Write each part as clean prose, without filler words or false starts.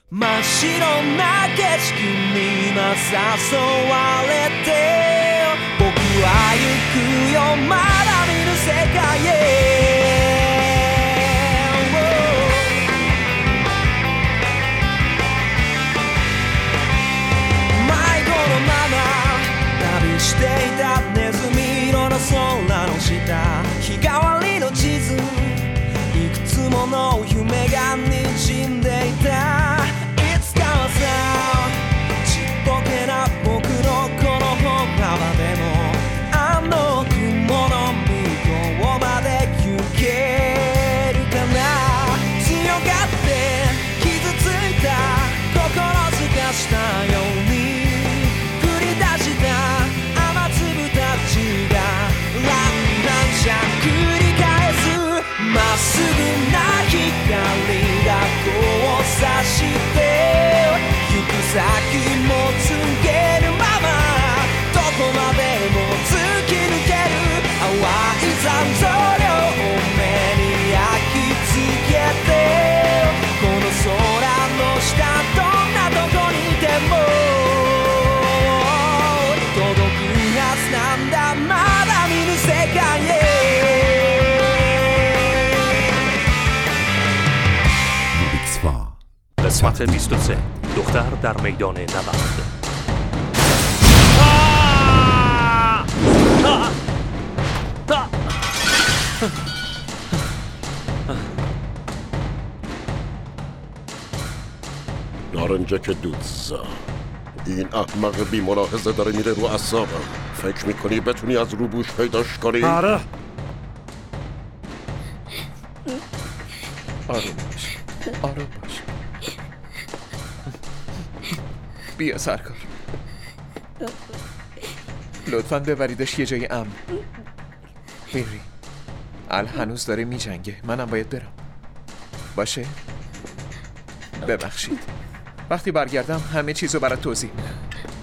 真っ白な景色に今誘われて僕は行くよまだ見ぬ世界へ迷子のまま旅していたネズミ色の空の下日替わりの地図いくつもの夢が滲んでいたちっぽけな僕のこの歩幅でもあの雲の向こうまで行けるかな強がって傷ついた心すかしたように降り出した雨粒たちがランランシャ繰り返すまっすぐな光が交差して行く先も告げるままどこまでも突き抜ける淡い残像量を目に焼き付けてこの空の下どんなとこにいても届くはずなんだまだ見ぬ世界へ قسمت 23 دختر در میدان نبرد نارنجک دوتزا این احمق بی ملاحظه داره میره رو اعصابم فکر میکنی بتونی از روبوش پیداش کنی؟ آره آروم باش بیا سرکار لطفاً ببریدش یه جای امن میری ال هنوز داره میجنگه منم باید برم باشه ببخشید وقتی برگردم همه چیزو برات توضیح میدم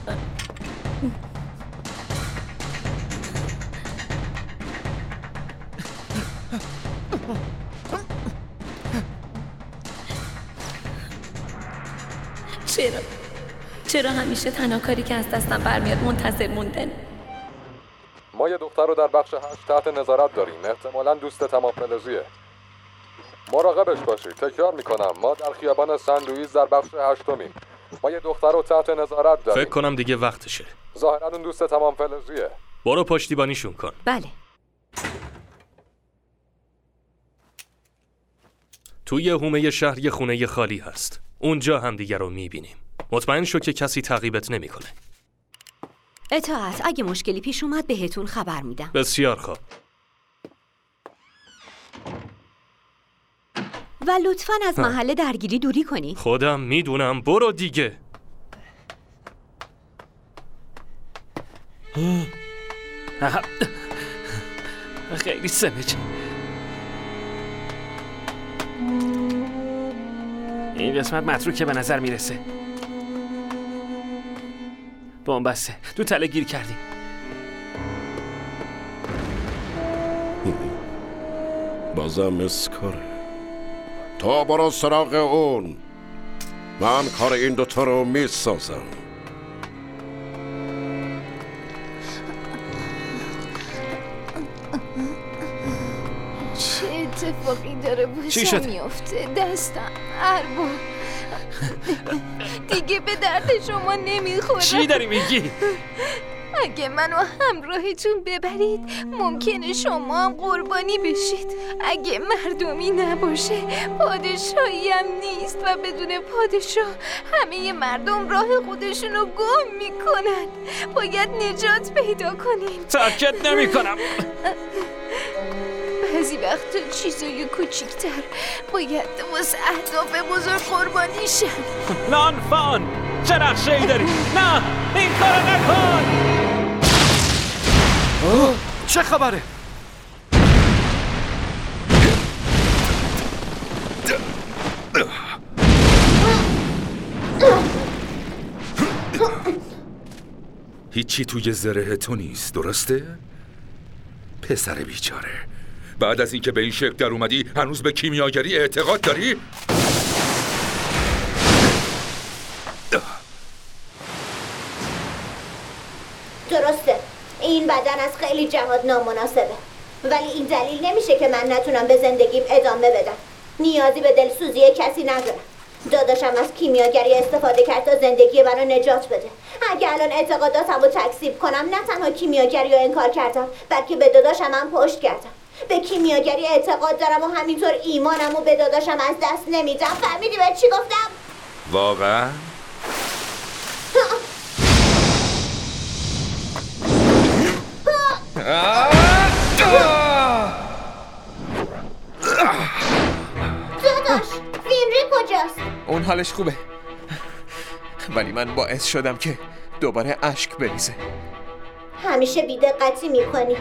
چرا همیشه تنها کاری که از دستم برمیاد منتظر موندن؟ ما یه دختر رو در بخش 8 تحت نظارت داریم احتمالاً دوست تمام فلزیه مراقبش باشید تکرار میکنم ما در خیابان سندویز در بخش 8میم ما یه دختر رو تحت نظارت داریم فکر کنم دیگه وقتشه ظاهراً اون دوست تمام فلزیه برو پشتیبانیشون کن بله توی حومه شهر یه خونه خالی هست اونجا هم دیگه رو میبینیم مطمئن شو که کسی تعقیبت نمیکنه. اطاعت اگه مشکلی پیش اومد بهتون خبر میدم. بسیار خوب. و لطفاً از محل درگیری دوری کنید. خودم میدونم برو دیگه. خیلی سمجه. این قسمت متروکه به نظر میرسه. بومبسته تو تله گیر کردیم. بازم اسکاره تا برو سراغ اون من کار این دوتا رو میسازم. چه اتفاقی داره باشم میفته؟ دستم اربا دیگه به درد شما نمیخورم. چی داری میگی؟ اگه منو همراهتون ببرید ممکنه شما هم قربانی بشید. اگه مردمی نباشه پادشاهی هم نیست و بدون پادشاه همه مردم راه خودشونو گم میکنن. باید نجات پیدا کنیم. ترکت نمی کنم. بعضی وقتا چیزای کوچیکتر باید واسه اهداف بزرگ قربانی شن. لانفان چه نقشه‌ای داری؟ نه این کارو نکن. چه خبره؟ هیچی توی زره تو نیست، درسته؟ پسر بیچاره، بعد از اینکه به این شکل در اومدی هنوز به کیمیاگری اعتقاد داری؟ بدن از خیلی جهات نامناسبه، ولی این دلیل نمیشه که من نتونم به زندگیم ادامه بدم. نیازی به دلسوزی کسی ندارم. داداشم از کیمیاگری استفاده کرد تا زندگی منو نجات بده. اگه الان اعتقاداتمو تکذیب کنم، نه تنها کیمیاگری رو انکار کردم، بلکه به داداشم هم پشت کردم. به کیمیاگری اعتقاد دارم و همینطور ایمانمو به داداشم از دست نمیدم. فهمیدی به چی گفتم؟ واقعا؟ داداش، فینری کجاست؟ اون حالش خوبه، ولی من باعث شدم که دوباره اشک بریزه. همیشه بی‌دقتی میکنی.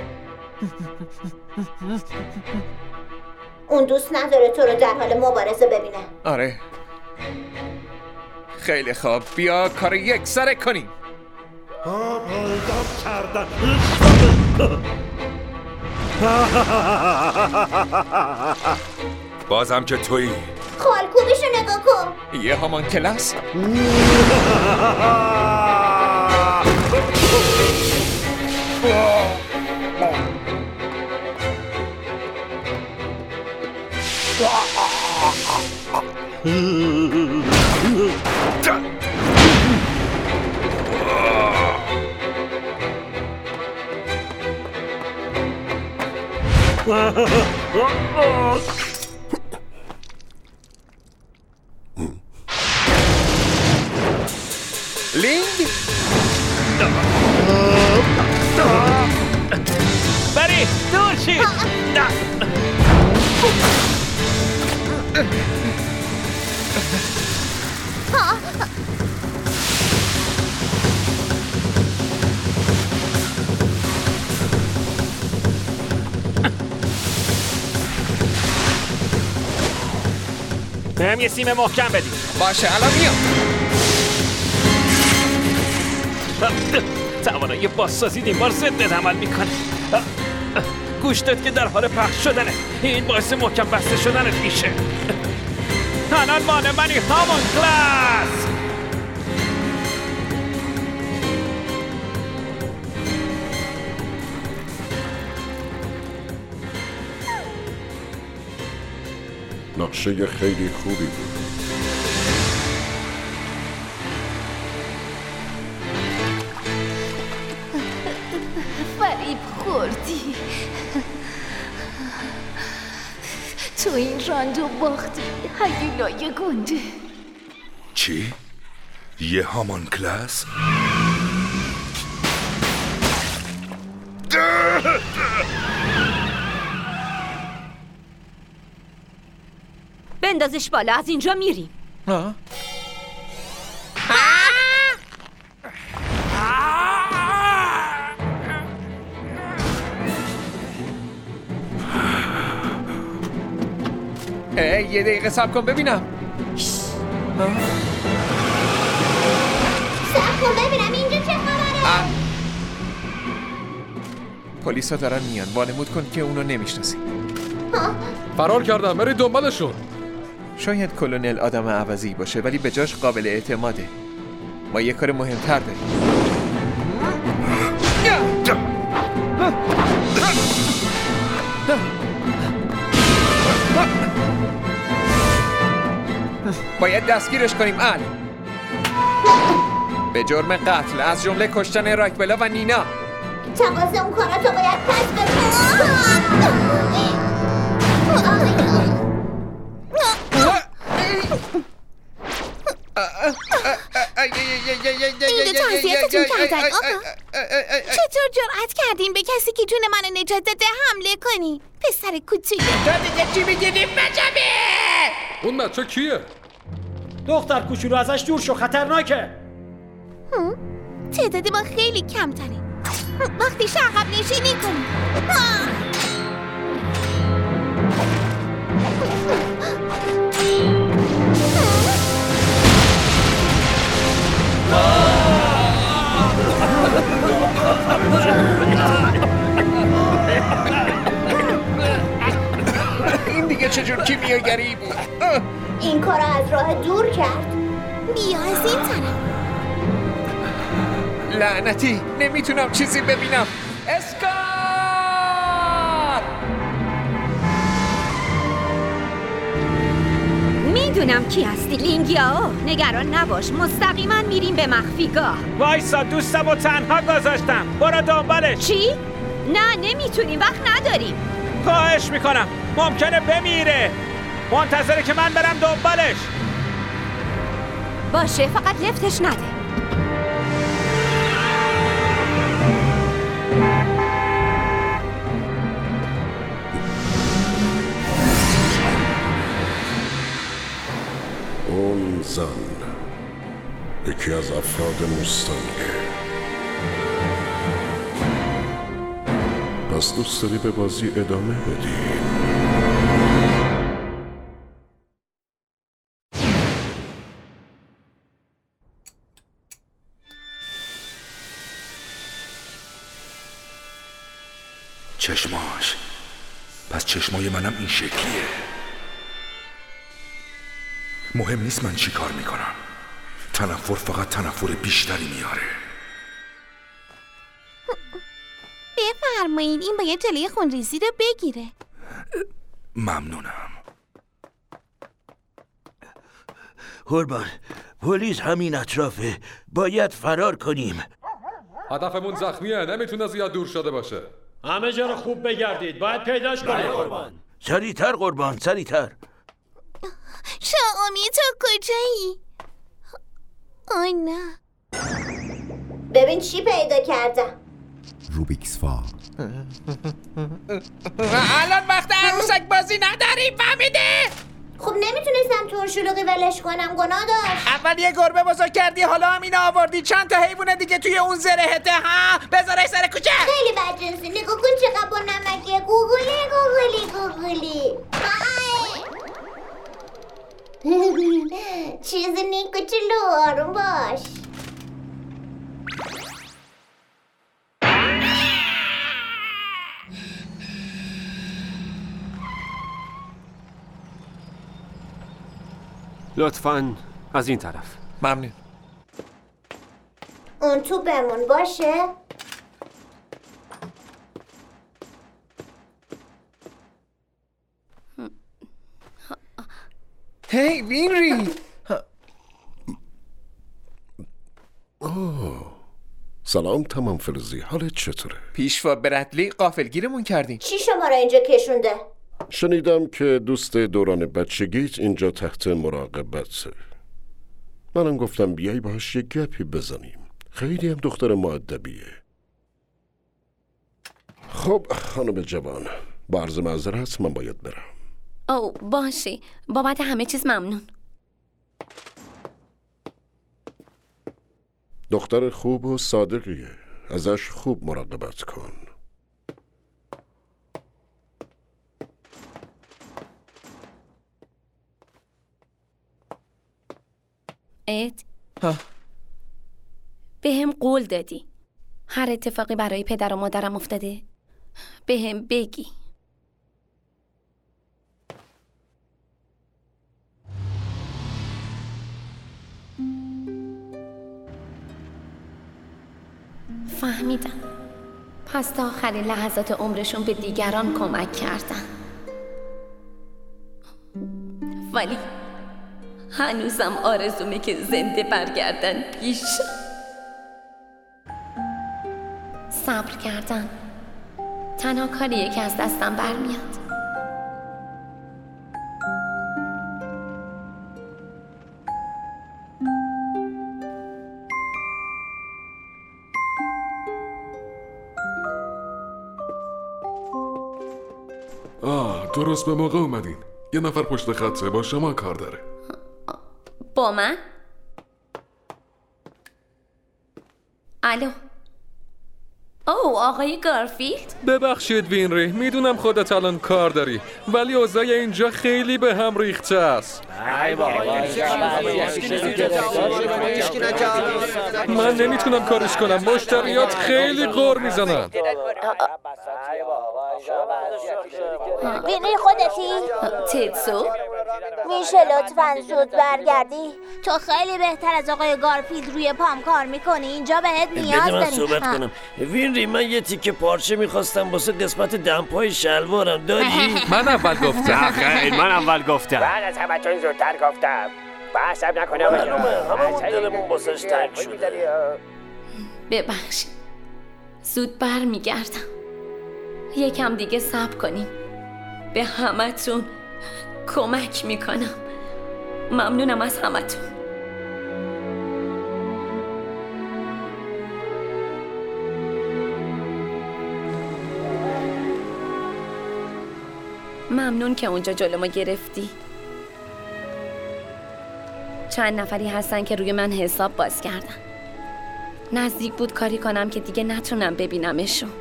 اون دوست نداره تو رو در حال مبارزه ببینه. آره، خیلی خوب، بیا کار یک سره کنیم. بازم که تویی. خالکوبیشو نگاه کن. یه هامان کلاس. لینگ؟ بری دور شید. بهم یه سیم محکم بدید. باشه، الان میام. توانایی بازسازی این بار ضد عمل میکنه. گوشتت که در حال پخش شدنه. این باعث محکم بسته شدنت میشه. الان مال منی هامان کلاس. نقشه خیلی خوبی بود. فریب خوردی. تو این راندو باختی، هیولای گنده. چی؟ یه هامان کلاس؟ بندازش بالا، از اینجا میریم. یه دقیقه صبر کن ببینم. صبر کن ببینم اینجا چه خبره. پلیسا دارن میان، وانمود کن که اونو نمیشناسی. فرار کردن، برید دنبالشون. شاید کلونل آدم عوضی باشه، ولی به جاش قابل اعتماده. ما یه کار مهمتر داریم. باید دستگیرش کنیم. به جرم قتل، از جمله کشتن راکبلا و نینا. تقاضا اون کاراتو باید پس بدم. این دو اذیتتون کردن آقا. چطور جرأت کردین به کسی که جون منو نجات داده حمله کنی؟ پسر کوچولو. تو دیگه چی میگیدی بجبی؟ اون بچه کیه؟ دختر کوچولو ازش دور شو، خطرناکه. تعداد ما خیلی کمتره. وقتی عقب نشینی کنی. این دیگه چجور کیمیاگری بود؟ این کارو از راه دور کرد. بیا از این طرف. لعنتی، نمیتونم چیزی ببینم. اسکار! میدونم کی هستی لینگیاو. نگران نباش، مستقیما میریم به مخفیگاه. وایسا، دوستم رو تنها گذاشتم. برو دنبالش. چی؟ نه نمیتونیم، وقت نداریم. خواهش میکنم، ممکنه بمیره. منتظره که من برم دنبالش. باشه، فقط لفتش نده. اون زن یکی از افراد مستنگه. پس دوست داری به بازی ادامه بدی؟ چشماش، پس چشمای منم این شکلیه. مهم نیست من چی کار میکنم، تنفر فقط تنفر بیشتری میاره. بفرمایید، این باید جلوی خونریزی رو بگیره. ممنونم. قربان، پلیس همین اطرافه، باید فرار کنیم. هدفمون زخمیه، نمیتونه زیاد دور شده باشه. همه جا رو خوب بگردید، باید پیداش کنید. قربان، سریعتر قربان، سریعتر. شامی تو کجایی؟ آی نه. ببین چی پیدا کردم. روبیکس فا. الان وقت عروسک بازی نداریم، فهمیده؟ خب نمیتونستم تو شلوغی ولش کنم، گناه داشت. اول یه گربه بزرگ کردی، حالا هم اینو آوردی. چند تا حیوان دیگه توی اون زرهته ها؟ بذارش سر کوچه. خیلی بدجنسی، نگاه کن چقدر با نمکیه. گوگلی چیزی نی کوچولو، آروم باش. لطفاً از این طرف. ممنون. اون تو بمون باشه. هی وینری. سلام تمام فلزی، حالت چطوره؟ پیشوا برادلی غافلگیرمون کردین. چی شما را اینجا کشونده؟ شنیدم که دوست دوران بچگیت اینجا تحت مراقبته. منم گفتم بیای باهاش یک گپی بزنیم. خیلی هم دختر مؤدبیه. خب خانم جوان، با عرض معذرت من باید برم. او باشه، بابت همه چیز ممنون. دختر خوب و صادقیه، ازش خوب مراقبت کن. اد به هم قول دادی هر اتفاقی برای پدر و مادرم افتاده به هم بگی. فهمیدم. پس تا آخرین لحظات عمرشون به دیگران کمک کردن، ولی هنوزم آرزومه که زنده برگردن پیش. صبر کردن تنها کاریه که از دستم برمیاد. درست به موقع اومدین. یه نفر پشت خطه، با شما کار داره. با من؟ الو. او آقای گارفیلد؟ ببخشید وینری، میدونم خودت الان کار داری، ولی اوضاع اینجا خیلی به هم ریخته است. من نمیتونم کارش کنم، مشتریات خیلی غر میزنن. وینری خودتی؟ تیتسو؟ میشه لطفاً زود برگردی؟ تو خیلی بهتر از آقای گارفیلد روی پام کار میکنی. اینجا بهت نیاز بده من داریم. صحبت کنم. وینری، من یه تیکه پارچه میخواستم واسه قسمت دمپای شلوارم. داری؟ من اول گفتم. خیر، من اول گفتم. بعد از همتون زودتر گفتم. بحثم نکنم. هممون دلمون باسش تنگ شده. ببخشید، زود بر میگردم. یکم دیگه صبر کنیم. به همتون کمک میکنم. ممنونم از همتون. ممنون که اونجا جلو ما گرفتی. چند نفری هستن که روی من حساب باز کردن. نزدیک بود کاری کنم که دیگه نتونم ببینمشون.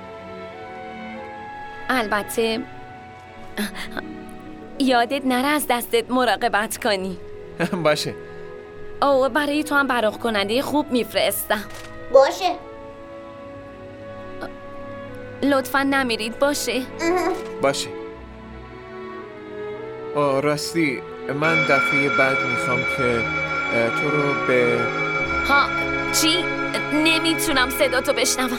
البته یادت نره از دستت مراقبت کنی. باشه. اوه، برای تو هم براق کننده خوب میفرستم. باشه. لطفا نمیرید. باشه. باشه. راستی من دفعه بعد میخوام که تو رو به ها چی؟ نمیتونم صدا تو بشنوم.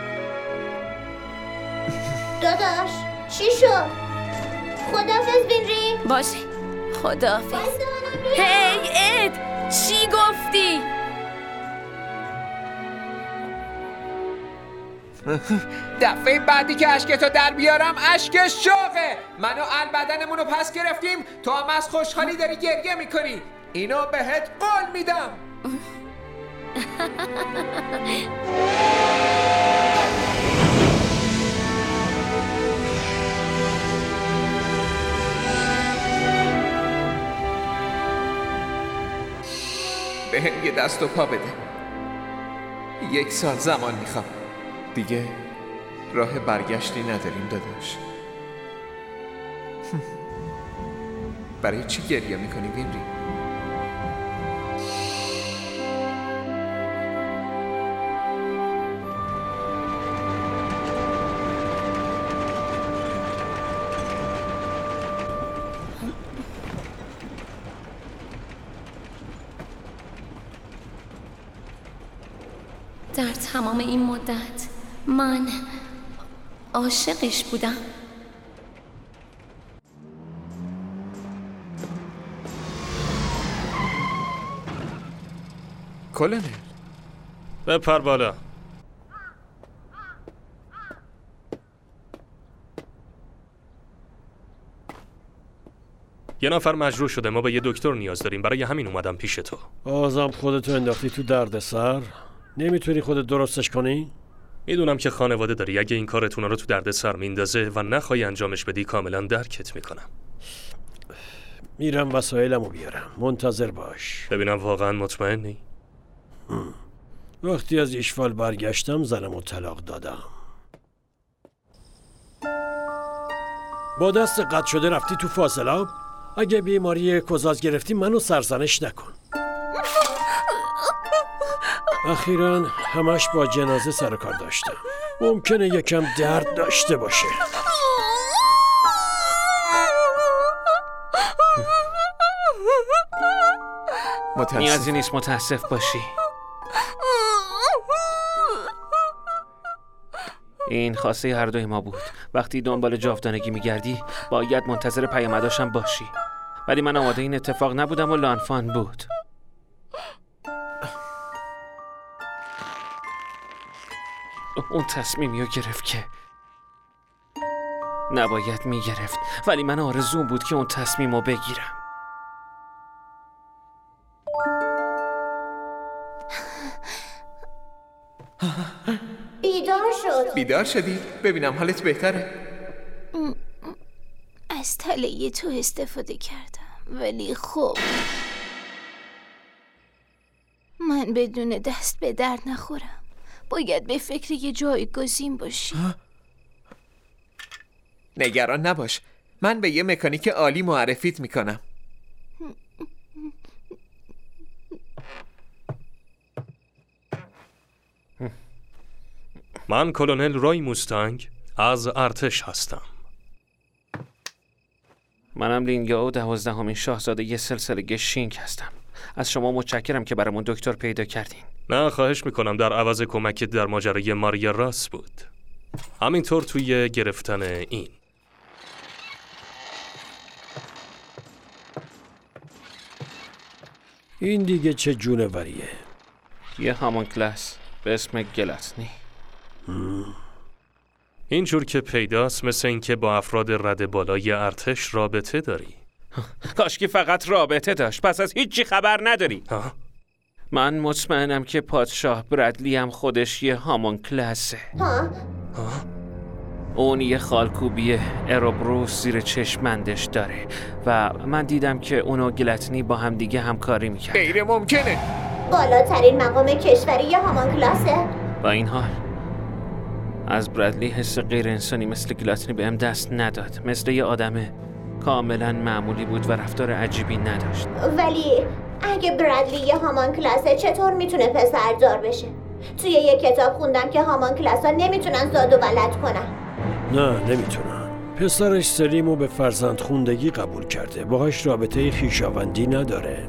داداش چی شد؟ خداحافظ وینری. باشه، خداحافظ. هی اد، چی گفتی؟ دفعه بعدی که اشکتو در بیارم اشک شوقه. من و البدنمون رو پس گرفتیم، تو هم از خوشحالی داری گریه میکنی. اینو بهت قول میدم. بهم یه دست و پا بده. 1 سال زمان میخوام. دیگه راه برگشتی نداریم داداش. برای چی گریه میکنی وینری؟ در تمام این مدت من عاشقش بودم. کلونل، بپر بالا. یه نفر مجروح شده. ما به یه دکتر نیاز داریم. برای همین اومدم پیش تو. بازم خودتو انداختی تو دردسر. نمیتونی خودت درستش کنی؟ میدونم که خانواده داری. اگه این کارتون رو تو دردسر میندازه و نخوای انجامش بدی کاملا درکت میکنم. میرم وسایلمو بیارم. منتظر باش. ببینم واقعا مطمئنی؟ وقتی از ایشفال برگشتم زنمو طلاق دادم. با دست قطع شده رفتی تو فاضلاب؟ اگه بیماری کوزاز گرفتی منو سرزنش نکن. اخیراً همش با جنازه سر کار داشتم. ممکنه یکم درد داشته باشه. نیازی نیست متاسف باشی. این خواسته هر دوی ما بود. وقتی دنبال جاودانگی میگردی باید منتظر پیامداشم باشی. ولی من آماده این اتفاق نبودم و لانفان بود. اون تصمیمی رو گرفت که نباید میگرفت، ولی من آرزوم بود که اون تصمیم رو بگیرم. بیدار شد. بیدار شدی؟ ببینم حالت بهتره؟ از تله تو استفاده کردم، ولی خب من بدون دست به درد نخورم. باید به فکر یه جایگزین باشی. نگران نباش، من به یه مکانیک عالی معرفیت میکنم. من کلونل رای موستنگ از ارتش هستم. منم لینگاو 12مین شاهزاده ی سلسله شینگ هستم. از شما متشکرم که برامون دکتر پیدا کردین. نه خواهش میکنم، در عوض کمکت در ماجرای ماریا راس بود. همینطور توی گرفتن این. این دیگه چه جونوریه؟ یه هامونکلاس به اسم گلاتنی. اینجور که پیداست مثل این که با افراد رده بالای ارتش رابطه داری. کاشکی فقط رابطه داشت، پس از هیچی خبر نداری. من مطمئنم که پادشاه برادلی هم خودش یه هامونکلاسه. اون یه خالکوبی اروبروس زیر چشمندش داره و من دیدم که اونو گلاتنی با هم دیگه همکاری میکرد. غیر ممکنه. بالاترین مقام کشوری یه هامونکلاسه. با این حال از برادلی حس غیر انسانی مثل گلاتنی بهم دست نداد. مثل یه آدم کاملا معمولی بود و رفتار عجیبی نداشت. ولی اگه برادلی یه هامونکلاسه چطور میتونه پسردار بشه؟ توی یه کتاب خوندم که هامونکلاسا نمیتونن زاد و ولد کنن. نه نمیتونن. پسرش سلیمو به فرزند خوندگی قبول کرده، باهاش رابطه خویشاوندی نداره.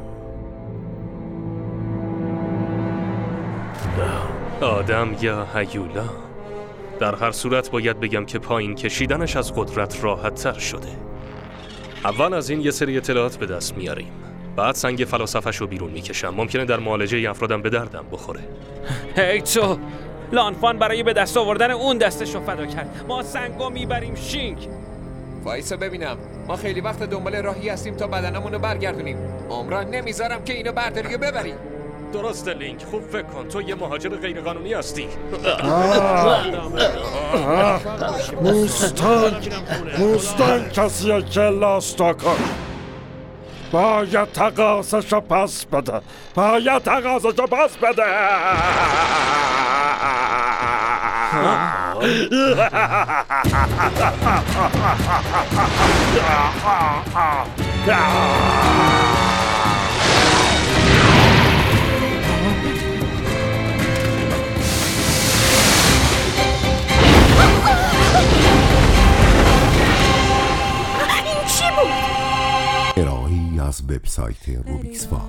آدم یا هیولا؟ در هر صورت باید بگم که پایین کشیدنش از قدرت راحت تر شده. اول از این یه سری اطلاعات به دست میاریم، بعد سنگ فلاسفه‌ش رو بیرون میکشم. ممکنه در معالجه افرادم به دردم بخوره. هی تو! لانفان برای به دست آوردن اون دستشو فدا کرد. ما سنگو میبریم شینگ. وایسا ببینم، ما خیلی وقت دنبال راهی هستیم تا بدنمونو برگردونیم. عمران نمیذارم که اینو برداری و ببری. درسته لینک، خوب فکر کن، تو یه مهاجر غیرقانونی هستی. موستان کسیه که لاستا کن. باید تقاضاشو پس بده. ارائه‌ای از وبسایت روبیکس فار.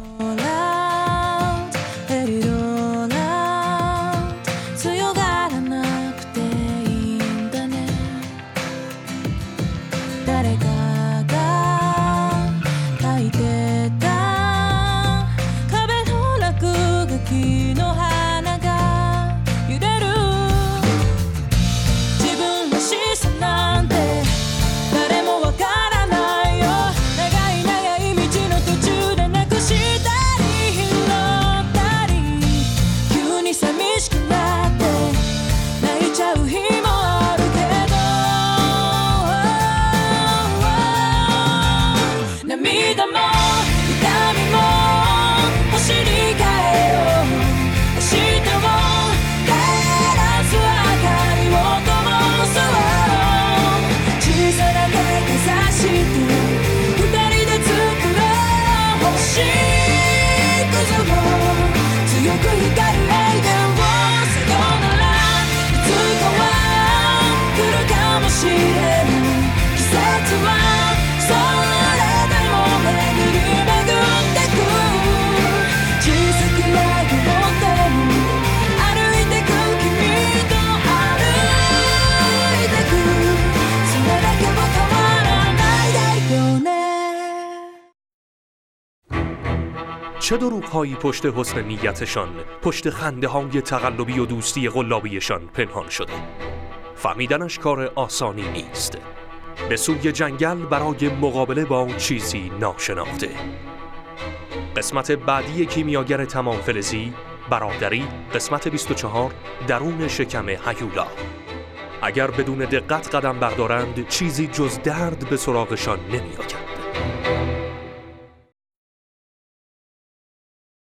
چه دروغ‌هایی پشت حسن نیتشان، پشت خنده‌های تقلبی و دوستی قلابیشان پنهان شده. فهمیدنش کار آسانی نیست. به سوی جنگل برای مقابله با چیزی ناشناخته. قسمت بعدی کیمیاگر تمام فلزی، برادری، قسمت 24، درون شکم هیولا. اگر بدون دقت قدم بردارند چیزی جز درد به سراغشان نمی‌آید.